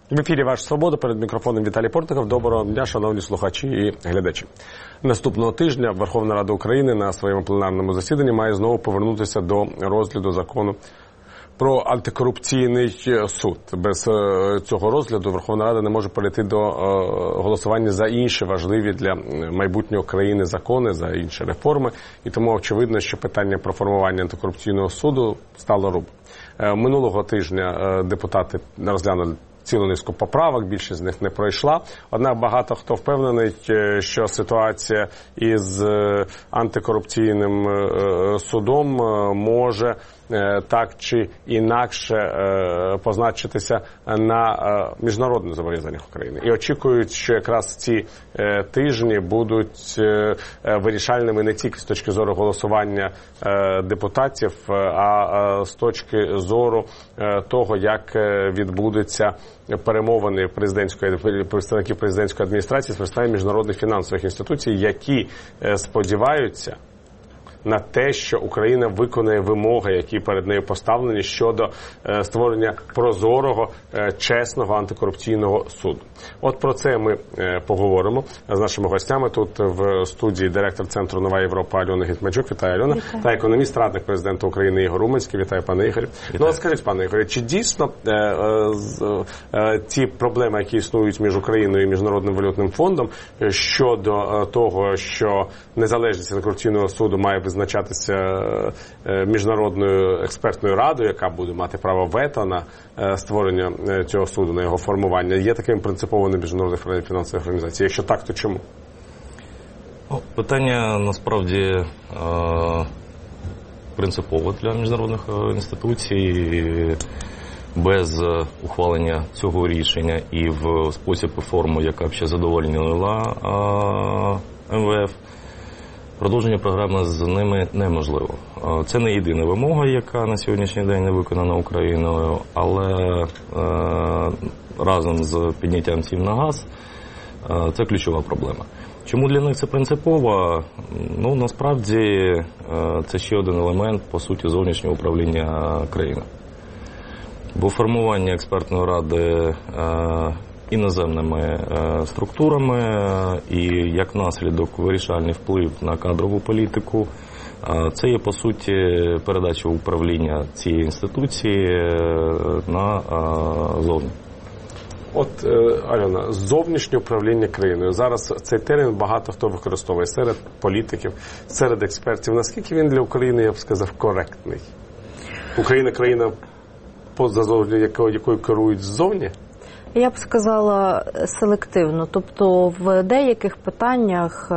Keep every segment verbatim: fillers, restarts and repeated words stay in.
В ефірі «Ваша свобода», перед мікрофоном Віталій Портников. Доброго дня, шановні слухачі і глядачі. Наступного тижня Верховна Рада України на своєму пленарному засіданні має знову повернутися до розгляду закону про антикорупційний суд. Без цього розгляду Верховна Рада не може перейти до голосування за інші важливі для майбутнього країни закони, за інші реформи. І тому очевидно, що питання про формування антикорупційного суду стало руб. Минулого тижня депутати розглянули цілу низку поправок, більшість з них не пройшла. Однак багато хто впевнений, що ситуація із антикорупційним судом може так чи інакше позначитися на міжнародних зобов'язаннях України. І очікують, що якраз ці тижні будуть вирішальними не тільки з точки зору голосування депутатів, а з точки зору того, як відбудуться перемовини президентської, представників президентської адміністрації з представниками міжнародних фінансових інституцій, які сподіваються на те, що Україна виконує вимоги, які перед нею поставлені щодо е, створення прозорого, е, чесного антикорупційного суду. От про це ми е, поговоримо з нашими гостями. Тут в студії директор Центру «Нова Європа» Альона Гетманцюк. Вітаю, Альона. Вітаю. Та економіст, радник президента України Ігор Уманський. Вітаю, пане Ігорі. Ну, от скажіть, пане Ігорі, чи дійсно е, е, е, ті проблеми, які існують між Україною і Міжнародним валютним фондом щодо е, того, що незалежність антикорупційного суду має визначатися міжнародною експертною радою, яка буде мати право вето на створення цього суду, на його формування, є таким принциповим на міжнародних фінансових організацій? Якщо так, то чому? Питання насправді принципове для міжнародних інституцій. Без ухвалення цього рішення і в спосіб і форму, яка б ще задовольнила ем ве еф, продовження програми з ними неможливо. Це не єдина вимога, яка на сьогоднішній день не виконана Україною, але е, разом з підняттям цін на газ е, це ключова проблема. Чому для них це принципово? Ну, насправді, е, це ще один елемент, по суті, зовнішнього управління країною. Бо формування експертної ради е, іноземними е, структурами і, як наслідок, вирішальний вплив на кадрову політику. Е, це є, по суті, передача управління цієї інституції е, на е, зовні. От, Альона, зовнішнє управління країною. Зараз цей термін багато хто використовує серед політиків, серед експертів. Наскільки він для України, я б сказав, коректний? Україна – країна, поза зовні, якою, якою керують ззовні? Я б сказала селективно. Тобто в деяких питаннях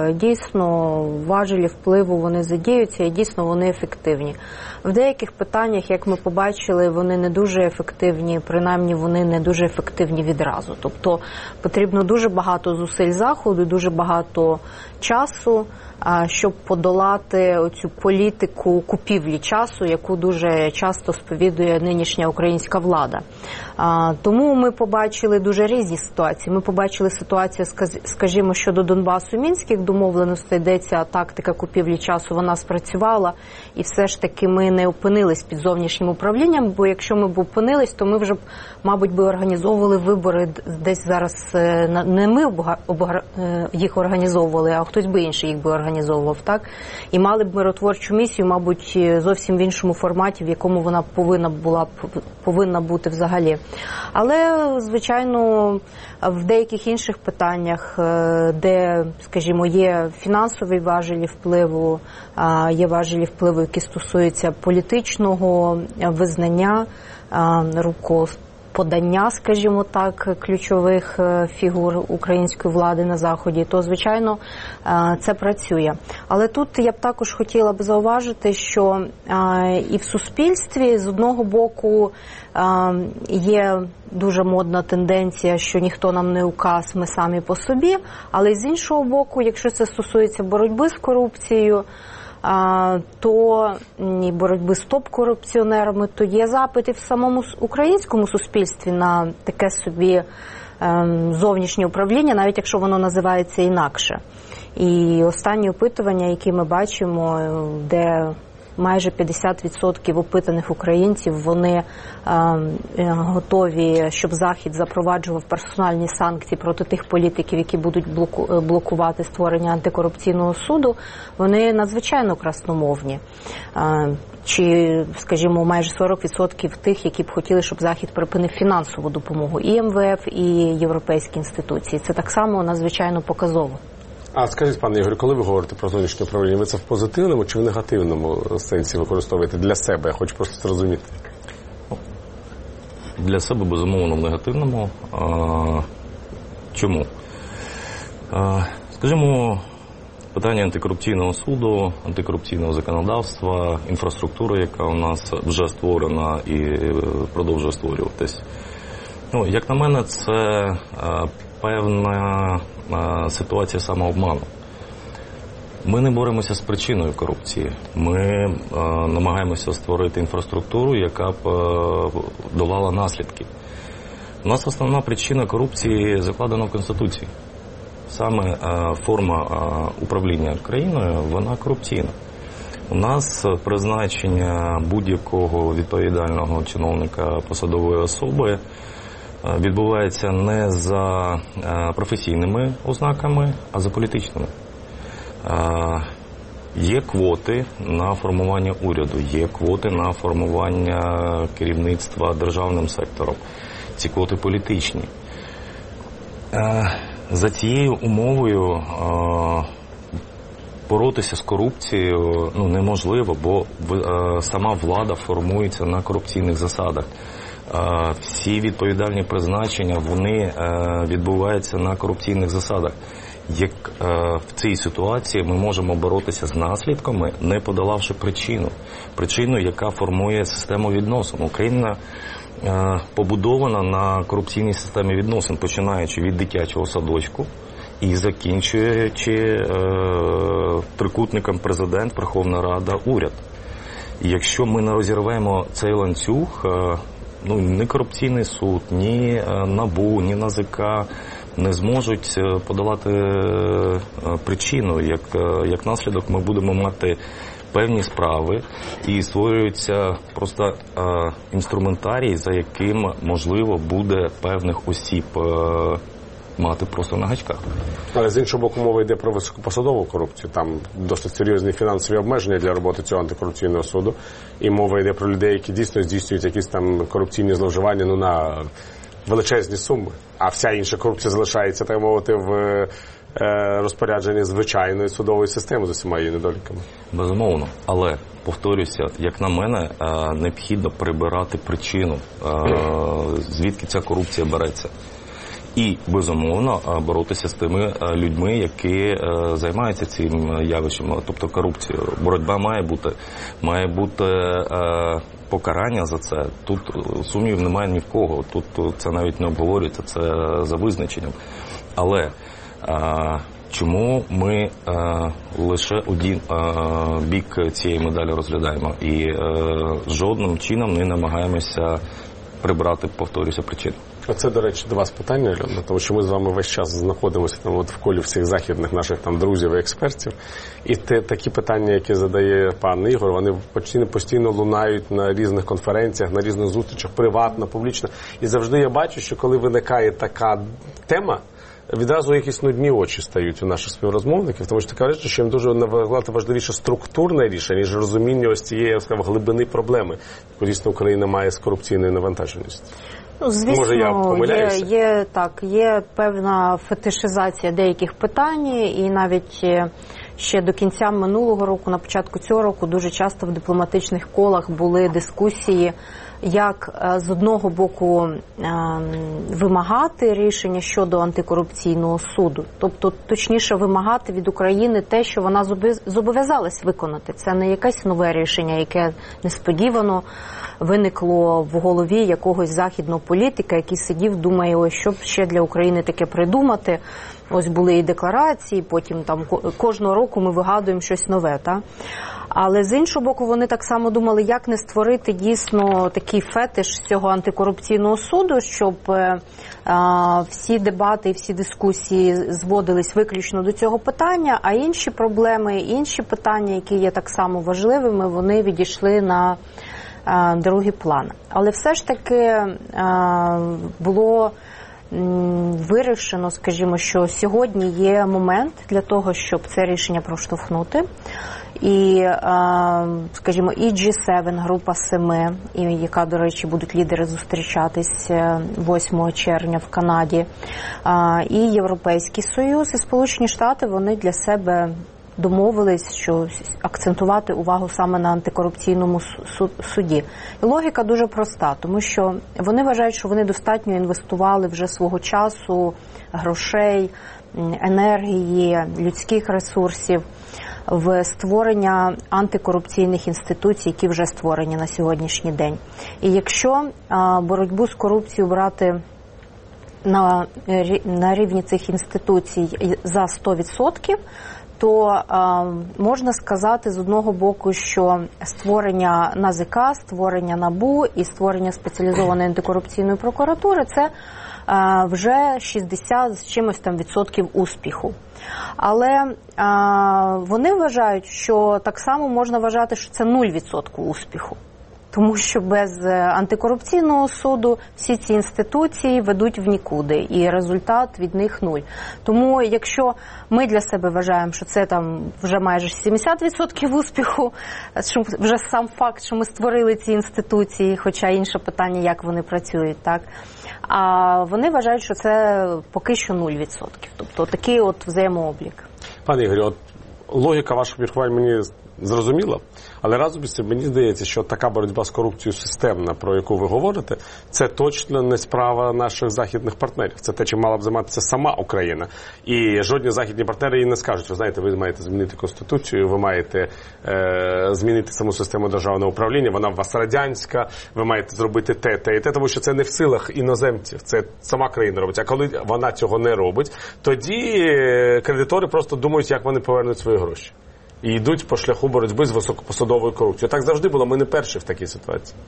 дійсно важелі впливу вони задіються і дійсно вони ефективні. В деяких питаннях, як ми побачили, вони не дуже ефективні, принаймні вони не дуже ефективні відразу. Тобто потрібно дуже багато зусиль Заходу, дуже багато часу, щоб подолати оцю політику купівлі часу, яку дуже часто сповідує нинішня українська влада. Тому ми побачили дуже різні ситуації. Ми побачили ситуацію, скажімо, щодо Донбасу, Мінських домовленостей, де ця тактика купівлі часу, вона спрацювала, і все ж таки ми не опинились під зовнішнім управлінням, бо якщо ми б опинились, то ми вже, мабуть, би організовували вибори десь зараз, не ми їх організовували, а хтось би інший їх би організовував. організовував, так? І мали б миротворчу місію, мабуть, зовсім в іншому форматі, в якому вона повинна була повинна бути взагалі. Але, звичайно, в деяких інших питаннях, де, скажімо, є фінансові важелі впливу, є важелі впливу, які стосуються політичного визнання, руководства, подання, скажімо так, ключових фігур української влади на Заході, то, звичайно, це працює. Але тут я б також хотіла б зауважити, що і в суспільстві, з одного боку, є дуже модна тенденція, що ніхто нам не указ, ми самі по собі, але з іншого боку, якщо це стосується боротьби з корупцією, то і боротьби з топ-корупціонерами, то є запити в самому українському суспільстві на таке собі зовнішнє управління, навіть якщо воно називається інакше. І останні опитування, які ми бачимо, де майже п'ятдесят відсотків опитаних українців, вони е, готові, щоб Захід запроваджував персональні санкції проти тих політиків, які будуть блоку, блокувати створення антикорупційного суду. Вони надзвичайно красномовні. Е, чи, скажімо, майже сорок відсотків тих, які б хотіли, щоб Захід припинив фінансову допомогу і ем ве еф, і європейські інституції. Це так само надзвичайно показово. А скажіть, пане Ігорю, коли ви говорите про зовнішнє управління, ви це в позитивному чи в негативному сенсі використовуєте для себе? Я хочу просто зрозуміти. Для себе, безумовно, в негативному. А, чому? А, скажімо, питання антикорупційного суду, антикорупційного законодавства, інфраструктури, яка у нас вже створена і продовжує створюватись. Ну, як на мене, це а, певна а, ситуація самообману. Ми не боремося з причиною корупції. Ми а, намагаємося створити інфраструктуру, яка б а, долала наслідки. У нас основна причина корупції закладена в Конституції. Саме а, форма а, управління країною, вона корупційна. У нас призначення будь-якого відповідального чиновника, посадової особи відбувається не за професійними ознаками, а за політичними. Є квоти на формування уряду, є квоти на формування керівництва державним сектором. Ці квоти політичні. За цією умовою боротися з корупцією ну, неможливо, бо сама влада формується на корупційних засадах. Всі відповідальні призначення, вони відбуваються на корупційних засадах. Як в цій ситуації ми можемо боротися з наслідками, не подолавши причину. Причину, яка формує систему відносин. Україна побудована на корупційній системі відносин, починаючи від дитячого садочку і закінчуючи е, трикутником президент, Верховна Рада, уряд. І якщо ми не розірвемо цей ланцюг, е, ну, ні корупційний суд, ні НАБУ, ні НАЗК не зможуть подолати причину. Як, як наслідок ми будемо мати певні справи і створюється просто е, інструментарій, за яким можливо буде певних осіб е, мати просто на гачках. Але з іншого боку мова йде про високопосадову корупцію. Там досить серйозні фінансові обмеження для роботи цього антикорупційного суду. І мова йде про людей, які дійсно здійснюють якісь там корупційні зловживання ну, на величезні суми. А вся інша корупція залишається, так мовити, в розпорядження звичайної судової системи з усіма її недоліками. Безумовно. Але, повторюся, як на мене, необхідно прибирати причину, звідки ця корупція береться. І, безумовно, боротися з тими людьми, які займаються цим явищем, тобто корупцією. Боротьба має бути. Має бути покарання за це. Тут сумнівів немає ні в кого. Тут це навіть не обговорюється, це за визначенням. Але а, чому ми а, лише один а, бік цієї медалі розглядаємо і а, жодним чином не намагаємося прибрати, повторюся, причину? Оце, до речі, до вас питання, Альона, тому що ми з вами весь час знаходимося там от в колі всіх західних наших там друзів і експертів. І те, такі питання, які задає пан Ігор, вони постійно, постійно лунають на різних конференціях, на різних зустрічах, приватно, публічно. І завжди я бачу, що коли виникає така тема, відразу якісь нудні очі стають у наших співрозмовників, тому що така річ, що їм дуже набагато важливіше структурне рішення, ніж розуміння ось цієї, я сказав, глибини проблеми, яку дійсно Україна має з корупційною навантаженістю. Ну, звісно, може, я помиляюся? Є, є, так, є певна фетишизація деяких питань, і навіть ще до кінця минулого року, на початку цього року, дуже часто в дипломатичних колах були дискусії, як з одного боку вимагати рішення щодо антикорупційного суду. Тобто, точніше, вимагати від України те, що вона зобов'язалась виконати. Це не якесь нове рішення, яке несподівано виникло в голові якогось західного політика, який сидів, думає, ось що б ще для України таке придумати. Ось були і декларації, потім там кожного року ми вигадуємо щось нове. Та? Але з іншого боку, вони так само думали, як не створити дійсно такий фетиш цього антикорупційного суду, щоб е, е, всі дебати і всі дискусії зводились виключно до цього питання, а інші проблеми, інші питання, які є так само важливими, вони відійшли на е, другий план. Але все ж таки е, було вирішено, скажімо, що сьогодні є момент для того, щоб це рішення проштовхнути. І, скажімо, і джі севен, група семи, і яка, до речі, будуть лідери зустрічатись восьмого червня в Канаді, і Європейський Союз, і Сполучені Штати, вони для себе домовились, що акцентувати увагу саме на антикорупційному суді. І логіка дуже проста, тому що вони вважають, що вони достатньо інвестували вже свого часу, грошей, енергії, людських ресурсів в створення антикорупційних інституцій, які вже створені на сьогоднішній день. І якщо боротьбу з корупцією брати на, на рівні цих інституцій за сто відсотків, то е, можна сказати з одного боку, що створення НАЗК, створення НАБУ і створення спеціалізованої антикорупційної прокуратури – це е, вже шістдесят з чимось там відсотків успіху. Але е, вони вважають, що так само можна вважати, що це нуль відсотків успіху. Тому що без антикорупційного суду всі ці інституції ведуть в нікуди, і результат від них нуль. Тому якщо ми для себе вважаємо, що це там вже майже сімдесят відсотків успіху, що вже сам факт, що ми створили ці інституції, хоча інше питання, як вони працюють, так? А вони вважають, що це поки що нуль відсотків. Тобто такий от взаємооблік. Пане Ігорю, от логіка ваших міркувань мені зрозуміла, але разом із цим мені здається, що така боротьба з корупцією системна, про яку ви говорите, це точно не справа наших західних партнерів. Це те, чим мала б займатися сама Україна. І жодні західні партнери їй не скажуть, ви знаєте, ви маєте змінити Конституцію, ви маєте е, змінити саму систему державного управління, вона у вас радянська, ви маєте зробити те, те і те, тому що це не в силах іноземців, це сама країна робить. А коли вона цього не робить, тоді кредитори просто думають, як вони повернуть свої гроші. І йдуть по шляху боротьби з високопосадовою корупцією. Так завжди було, ми не перші в такій ситуації.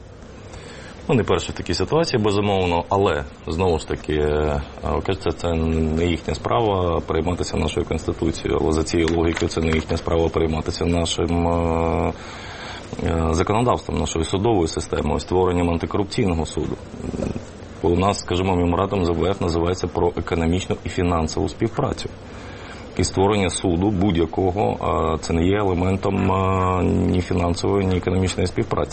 Ми не перші в такій ситуації, безумовно, але, знову ж таки, кажеться, це не їхня справа прийматися нашою Конституцією, але за цією логікою це не їхня справа прийматися нашим законодавством, нашою судовою системою, створенням антикорупційного суду. У нас, скажімо, меморандум з ем ве еф називається про економічну і фінансову співпрацю. І створення суду будь-якого – це не є елементом ні фінансової, ні економічної співпраці.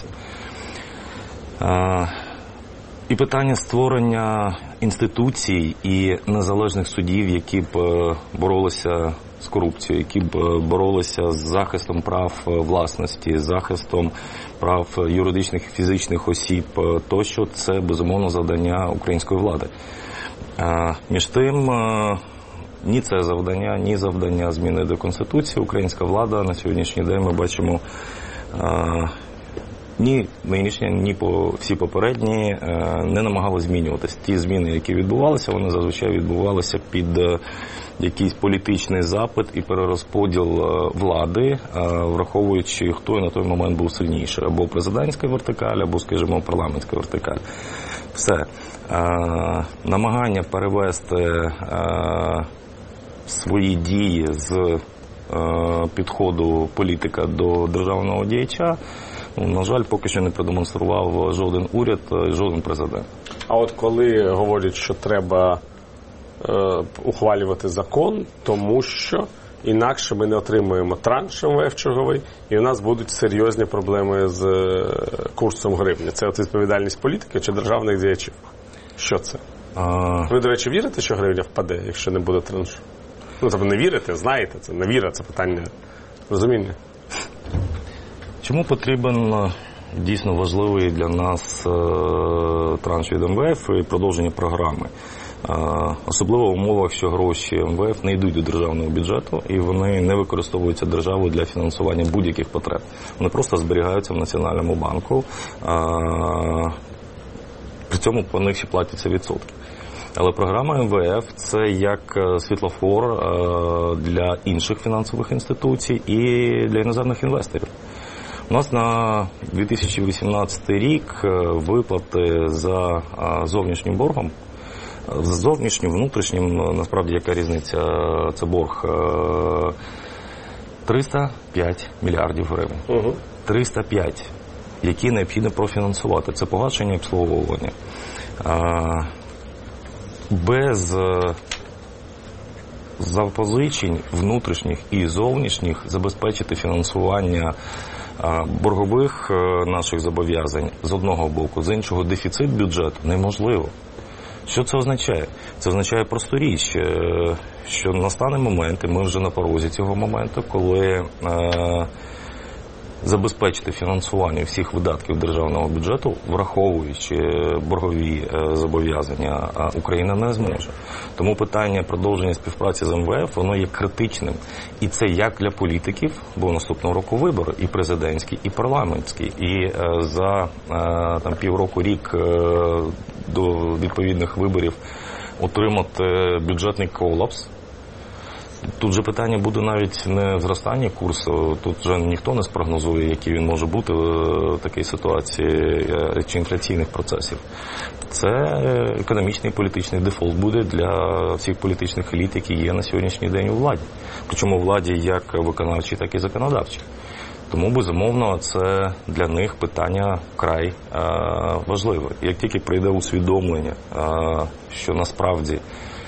І питання створення інституцій і незалежних судів, які б боролися з корупцією, які б боролися з захистом прав власності, з захистом прав юридичних і фізичних осіб, тощо це, безумовно, завдання української влади. Між тим, ні це завдання, ні завдання зміни до Конституції. Українська влада на сьогоднішній день, ми бачимо, ні нинішня, ні по всі попередні не намагалися змінюватися. Ті зміни, які відбувалися, вони зазвичай відбувалися під якийсь політичний запит і перерозподіл влади, враховуючи, хто на той момент був сильніший. Або президентська вертикаль, або, скажімо, парламентська вертикаль. Все. Намагання перевести свої дії з підходу політика до державного діяча, на жаль, поки що не продемонстрував жоден уряд, жоден президент. А от коли говорять, що треба е, ухвалювати закон, тому що інакше ми не отримуємо транш ем ве еф черговий, і у нас будуть серйозні проблеми з курсом гривні. Це от відповідальність політики чи державних діячів? Що це? А... Ви, до речі, вірите, що гривня впаде, якщо не буде траншу? Ну, тобто не вірите, знаєте, це не віра, це питання розуміння. Чому потрібен дійсно важливий для нас транш від ем ве еф і продовження програми? Особливо в умовах, що гроші ем ве еф не йдуть до державного бюджету і вони не використовуються державою для фінансування будь-яких потреб. Вони просто зберігаються в Національному банку. При цьому по них ще платяться відсотки. Але програма ем ве еф – це як світлофор для інших фінансових інституцій і для іноземних інвесторів. У нас на дві тисячі вісімнадцятий рік виплати за зовнішнім боргом, за зовнішнім, внутрішнім, насправді яка різниця, це борг триста п'ять мільярдів гривень. Угу. триста п'ять, які необхідно профінансувати. Це погашення і обслуговування. Без запозичень внутрішніх і зовнішніх забезпечити фінансування боргових наших зобов'язань з одного боку, з іншого дефіцит бюджету неможливо. Що це означає? Це означає просту річ, що настане момент, і ми вже на порозі цього моменту, коли забезпечити фінансування всіх видатків державного бюджету, враховуючи боргові зобов'язання, Україна не зможе. Тому питання продовження співпраці з ем ве еф, воно є критичним. І це як для політиків, бо наступного року вибори, і президентські, і парламентські. І за там, півроку, рік до відповідних виборів отримати бюджетний колапс. Тут же питання буде навіть не в зростанні курсу, тут вже ніхто не спрогнозує, який він може бути в такій ситуації, чи інфляційних процесів. Це економічний і політичний дефолт буде для всіх політичних еліт, які є на сьогоднішній день у владі. Причому у владі як виконавчій, так і законодавчій. Тому, безумовно, це для них питання вкрай е, важливе. Як тільки прийде усвідомлення, е, що насправді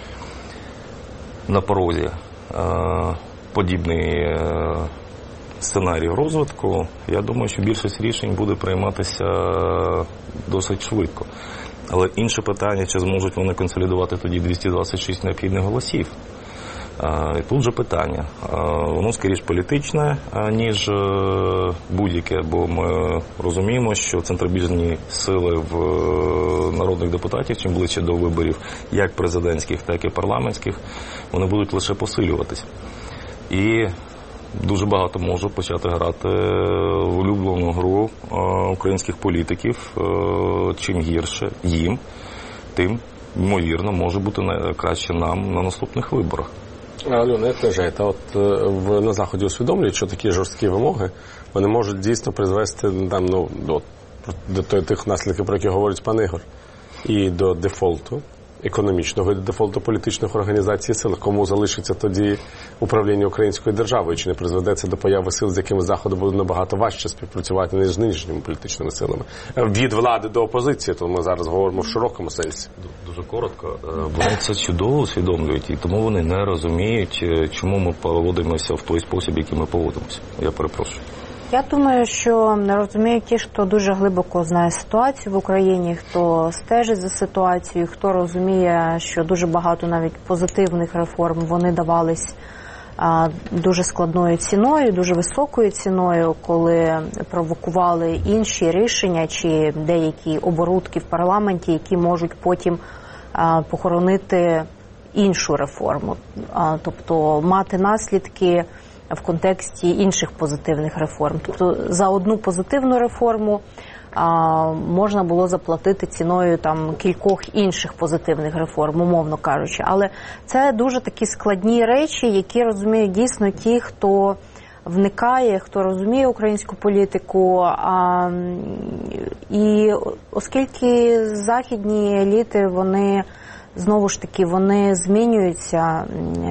на порозі подібний сценарій розвитку, я думаю, що більшість рішень буде прийматися досить швидко. Але інше питання, чи зможуть вони консолідувати тоді двісті двадцять шість необхідних голосів. І тут же питання. Воно, скоріш, політичне, ніж будь-яке, бо ми розуміємо, що центробіжні сили в народних депутатів, чим ближче до виборів, як президентських, так і парламентських, вони будуть лише посилюватись. І дуже багато може почати грати в улюблену гру українських політиків. Чим гірше їм, тим, ймовірно, може бути краще нам на наступних виборах. Альона, як вважаєте, от в, на Заході усвідомлюють, що такі жорсткі вимоги, вони можуть дійсно призвести там, ну, до, до тих наслідків, про які говорить пан Ігор, і до дефолту економічного, і до дефолту політичних організацій сил. Кому залишиться тоді управління українською державою? Чи не призведе це до появи сил, з якими Заходу буде набагато важче співпрацювати, ніж з нинішніми політичними силами? Від влади до опозиції, то ми зараз говоримо в широкому сенсі. Дуже коротко. Вони це чудово усвідомлюють, і тому вони не розуміють, чому ми поводимося в той спосіб, який ми поводимося. Я перепрошую. Я думаю, що не розуміють ті, хто дуже глибоко знає ситуацію в Україні, хто стежить за ситуацією, хто розуміє, що дуже багато навіть позитивних реформ вони давались а, дуже складною ціною, дуже високою ціною, коли провокували інші рішення чи деякі оборудки в парламенті, які можуть потім а, похоронити іншу реформу, а, тобто мати наслідки в контексті інших позитивних реформ. Тобто за одну позитивну реформу а, можна було заплатити ціною там кількох інших позитивних реформ, умовно кажучи. Але це дуже такі складні речі, які розуміють дійсно ті, хто вникає, хто розуміє українську політику. А, і оскільки західні еліти, вони, знову ж таки, вони змінюються,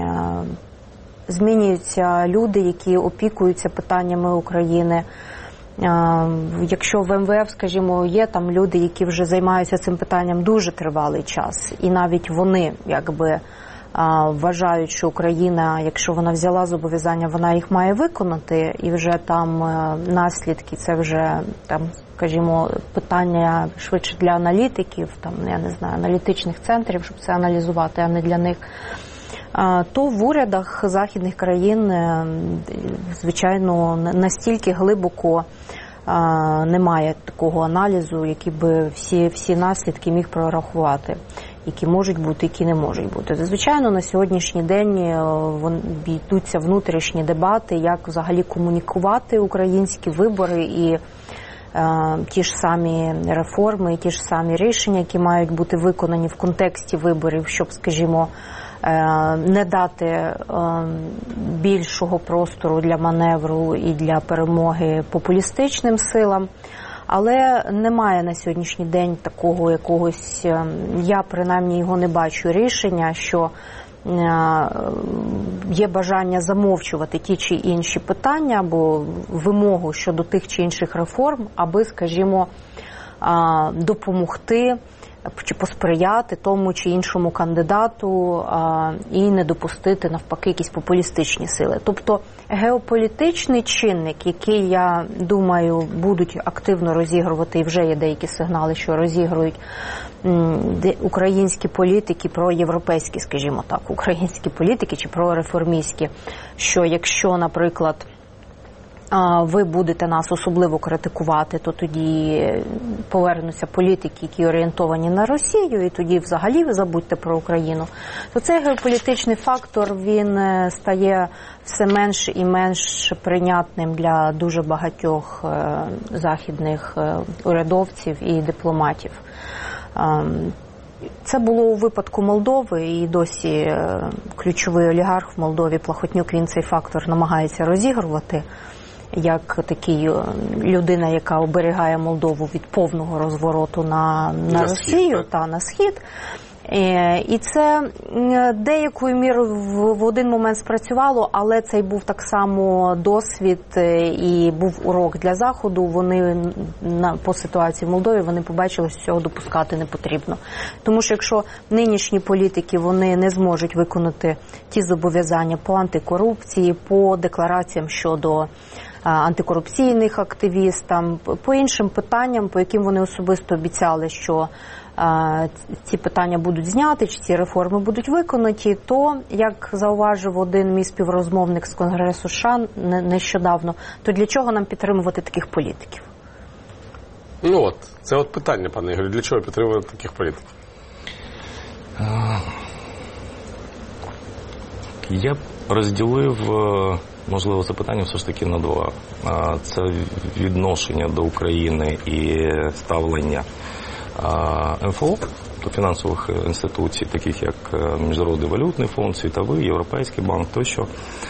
змінюються люди, які опікуються питаннями України. Якщо в ем ве еф, скажімо, є там люди, які вже займаються цим питанням дуже тривалий час, і навіть вони, якби, вважають, що Україна, якщо вона взяла зобов'язання, вона їх має виконати, і вже там наслідки, це вже, там, скажімо, питання швидше для аналітиків, там, я не знаю, аналітичних центрів, щоб це аналізувати, а не для них. То в урядах західних країн, звичайно, настільки глибоко немає такого аналізу, який би всі, всі наслідки міг прорахувати, які можуть бути, які не можуть бути. Звичайно, на сьогоднішній день йдуться внутрішні дебати, як взагалі комунікувати українські вибори і ті ж самі реформи, ті ж самі рішення, які мають бути виконані в контексті виборів, щоб, скажімо, не дати більшого простору для маневру і для перемоги популістичним силам. Але немає на сьогоднішній день такого якогось, я принаймні його не бачу, рішення, що є бажання замовчувати ті чи інші питання або вимогу щодо тих чи інших реформ, аби, скажімо, допомогти чи посприяти тому чи іншому кандидату а, і не допустити, навпаки, якісь популістичні сили. Тобто геополітичний чинник, який, я думаю, будуть активно розігрувати, і вже є деякі сигнали, що розігрують м, українські політики, проєвропейські, скажімо так, українські політики чи прореформістські, що якщо, наприклад, ви будете нас особливо критикувати, то тоді повернуться політики, які орієнтовані на Росію, і тоді взагалі ви забудьте про Україну. То цей геополітичний фактор, він стає все менш і менш прийнятним для дуже багатьох західних урядовців і дипломатів. Це було у випадку Молдови, і досі ключовий олігарх в Молдові, Плахотнюк, він цей фактор намагається розігрувати як такий людина, яка оберігає Молдову від повного розвороту на, на, на Росію схід, та на схід. І це деякою мірою в один момент спрацювало, але це був так само досвід і був урок для Заходу. Вони по ситуації в Молдові вони побачили, що цього допускати не потрібно. Тому що якщо нинішні політики вони не зможуть виконати ті зобов'язання по антикорупції, по деклараціям щодо антикорупційних активістам, по іншим питанням, по яким вони особисто обіцяли, що ці питання будуть зняті, чи ці реформи будуть виконані, то, як зауважив один мій співрозмовник з Конгресу США нещодавно, то для чого нам підтримувати таких політиків? Ну от, це от питання, пане Ігорю, для чого підтримувати таких політиків? Я б розділив, можливо, це питання все ж таки на два. Це відношення до України і ставлення ем еф о, до фінансових інституцій, таких як Міжнародний валютний фонд, Світовий, Європейський банк тощо,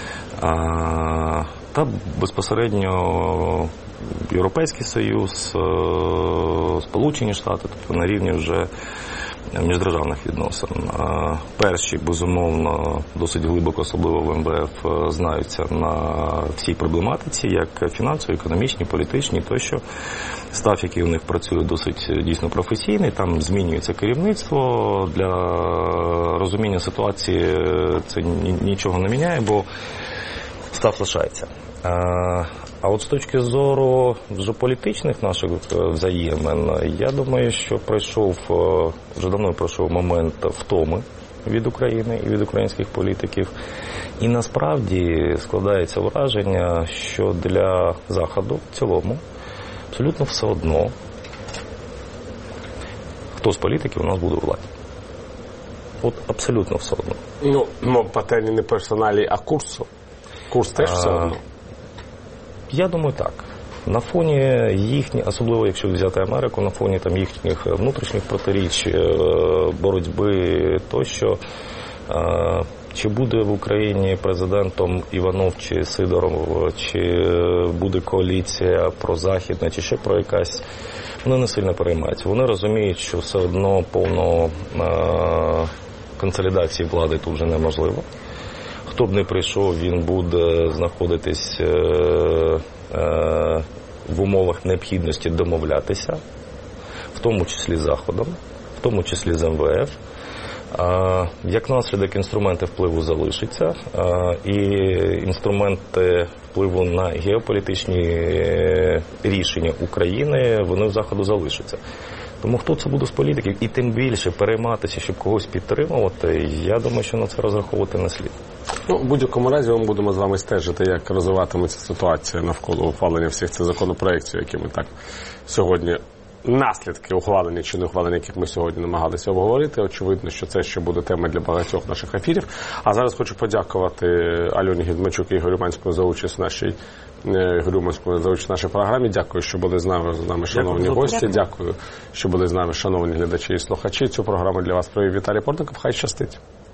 та безпосередньо Європейський Союз, Сполучені Штати, тобто на рівні вже міждержавних відносин. Перші, безумовно, досить глибоко, особливо в ем ве еф, знаються на всій проблематиці, як фінансові, економічні, політичні тощо. Став, який у них працює, досить дійсно професійний, там змінюється керівництво. Для розуміння ситуації це нічого не міняє, бо став лишається. А от з точки зору вже політичних наших взаємин, я думаю, що пройшов, вже давно пройшов момент втоми від України і від українських політиків. І насправді складається враження, що для Заходу в цілому абсолютно все одно, хто з політиків у нас буде у владі. От абсолютно все одно. Ну, ну питання не персоналі, а курсу. Курс теж все одно. Я думаю, так. На фоні їхніх, особливо якщо взяти Америку, на фоні там їхніх внутрішніх протиріч, боротьби тощо, чи буде в Україні президентом Іванов чи Сидоров, чи буде коаліція прозахідна, чи ще про якась, вони не сильно переймаються. Вони розуміють, що все одно повно консолідації влади тут вже неможливо. Хто б не прийшов, він буде знаходитись е, е, в умовах необхідності домовлятися, в тому числі з Заходом, в тому числі з ем ве еф. Е, як наслідок, інструменти впливу залишаться, е, і інструменти впливу на геополітичні рішення України, вони в Заходу залишаться. Тому хто це буде з політиків, і тим більше перейматися, щоб когось підтримувати, я думаю, що на це розраховувати не слід. Ну, в будь-якому разі ми будемо з вами стежити, як розвиватиметься ситуація навколо ухвалення всіх цих законопроєктів, які ми так сьогодні наслідки ухвалення чи не ухвалення, яких ми сьогодні намагалися обговорити. Очевидно, що це ще буде тема для багатьох наших ефірів. А зараз хочу подякувати Альоні Гедманчук і Ігорю Манському за участь в нашій Ігорю Манському за участь в нашій програмі. Дякую, що були з нами, з нами шановні Дякую. гості. Дякую. Дякую, що були з нами, шановні глядачі і слухачі. Цю програму для вас провів Віталій Портников. Хай щастить.